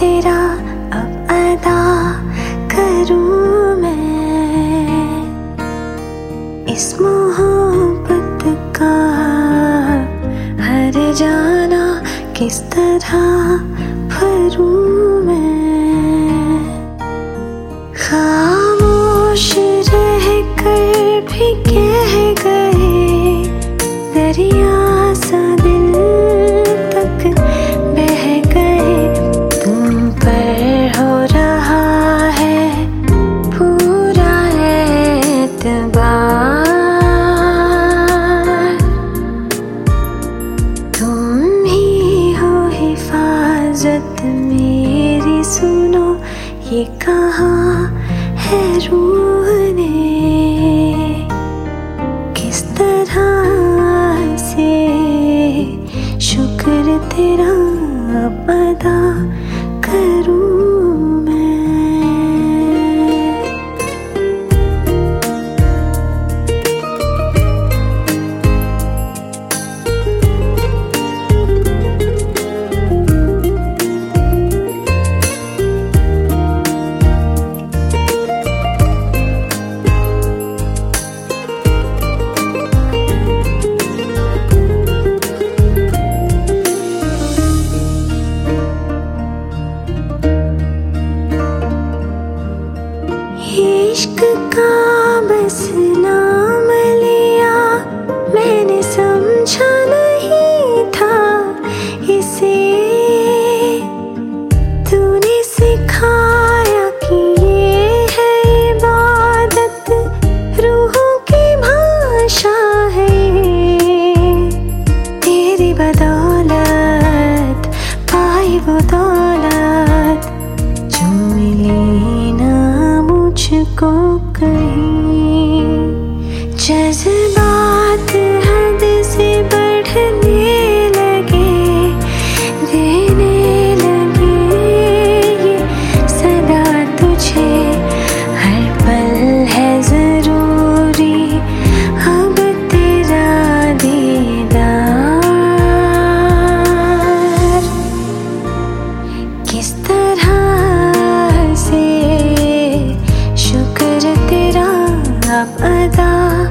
तेरा अब अदा करूं मैं, इस मोहब्बत का हर जाना किस तरह भरूं मैं। खामोश रह कर भी कह गए, दरिया सा दिल तक बह गए। तुम पर हो रहा है पूरा एतबार, तुम ही हो हिफाजत मेरी। सुनो ये कहा है रूह ने, किस तरह से शुक्र तेरा अब अदा करूं मैं। इश्क का बस नाम लिया मैंने, समझा नहीं था इसे। तूने सिखाया कि ये है इबादत, रूहों की भाषा है। तेरी बदौलत पाई वो दौलत जो मिली ना मुझको कहीं। जज्बात हद से बढ़ने लगे, देने लगे ये सदा तुझे। हर पल है जरूरी अब तेरा दीदार, किस तरह से शुक्र तेरा अब अदा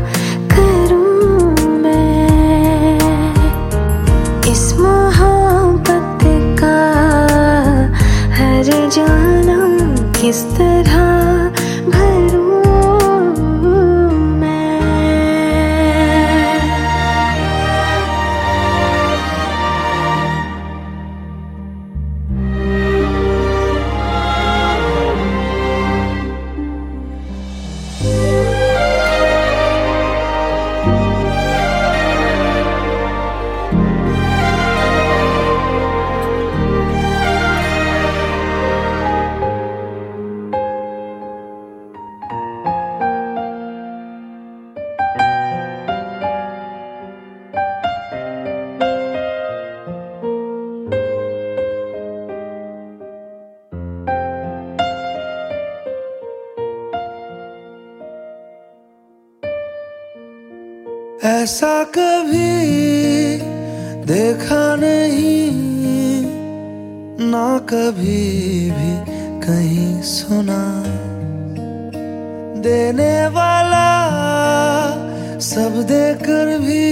करूं मैं। इस मोहब्बत का हर जाना किस तरह भरूं मैं। ऐसा कभी देखा नहीं, ना कभी भी कहीं सुना। देने वाला सब देकर भी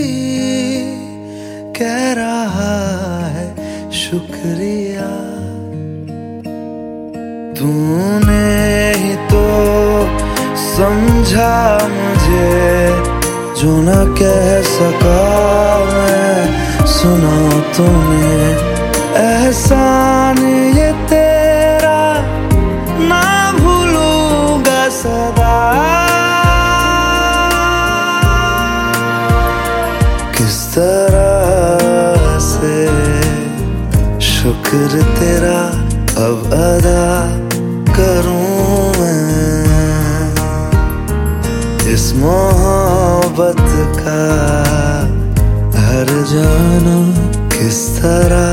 कह रहा है शुक्रिया। तूने ही तो समझा मुझे जो न कह सका मैं, सुना तूने। एहसान ये तेरा ना भूलूंगा सदा, किस तरह से शुक्र तेरा अब अदा करूं मैं। इस मोहब्बत का हर जाना किस तरह